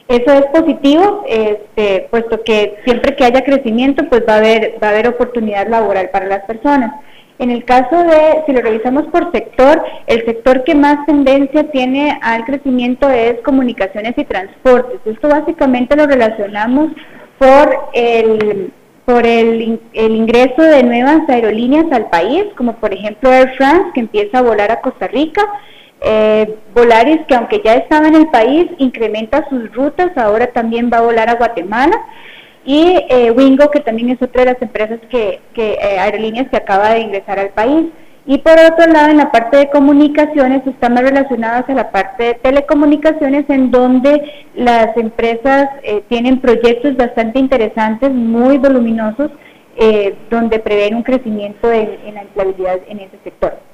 Eso es positivo, puesto que siempre que haya crecimiento, pues va a haber oportunidad laboral para las personas. En el caso de, si lo revisamos por sector, el sector que más tendencia tiene al crecimiento es comunicaciones y transportes. Esto básicamente lo relacionamos por el ingreso de nuevas aerolíneas al país, como por ejemplo Air France, que empieza a volar a Costa Rica. Volaris, que aunque ya estaba en el país, incrementa sus rutas, ahora también va a volar a Guatemala. Y Wingo, que también es otra de las empresas aerolíneas que acaba de ingresar al país. Y por otro lado, en la parte de comunicaciones, están más relacionadas a la parte de telecomunicaciones, en donde las empresas tienen proyectos bastante interesantes, muy voluminosos, donde prevén un crecimiento en la empleabilidad en ese sector.